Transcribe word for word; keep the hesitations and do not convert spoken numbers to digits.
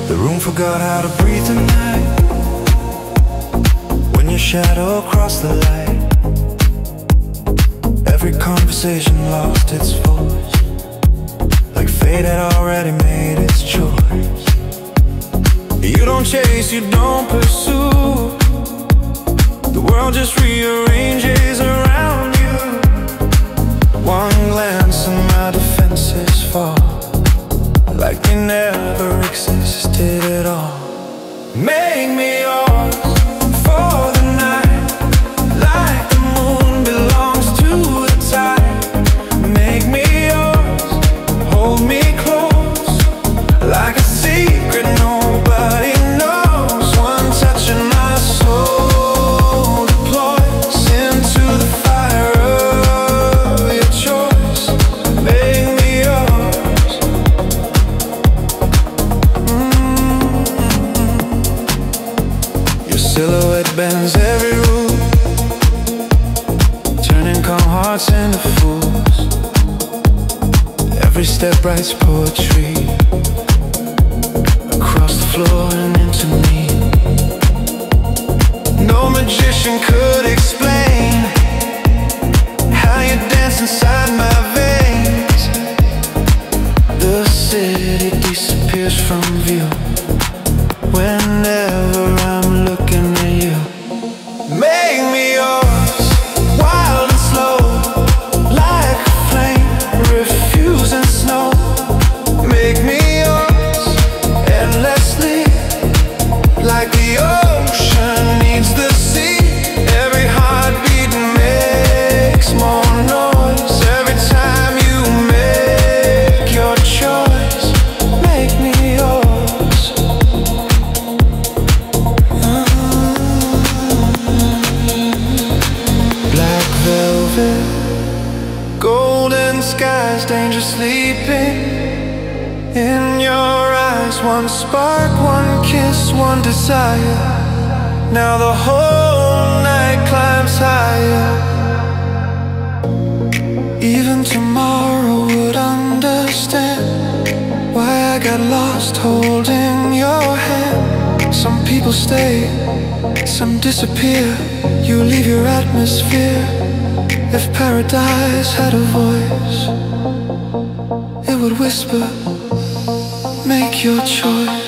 The room forgot how to breathe tonight. When your shadow crossed the light, every conversation lost its voice, like fate had already made its choice. You don't chase, you don't pursue. The world just rearranges around you. One glance and my defenses fall, like they never existed at all. Make me yours for the night, like the moon belongs to the tide. Make me yours, hold me close, like a secret nobody knows. One touch and my soul deploys into the fire of your choice. Make me yours. Your silhouette bends every rule, turning calm hearts into fools. Every step writes poetry across the floor and into me. No magician could explain how you dance inside my veins. The city disappears from view whenever I'm looking at you. Make me yours, wild and slow, like a flame, refusing snow. Make me yours, endlessly, like the ocean needs the sea. Every heartbeat makes more noise every time you make your choice. Make me yours. Black velvet, golden skies, danger sleeping in your eyes. One spark, one kiss, one desire. Now the whole night climbs higher. Even tomorrow would understand why I got lost holding your hand. Some people stay, some disappear. You leave your atmosphere. If paradise had a voice, it would whisper, make your choice.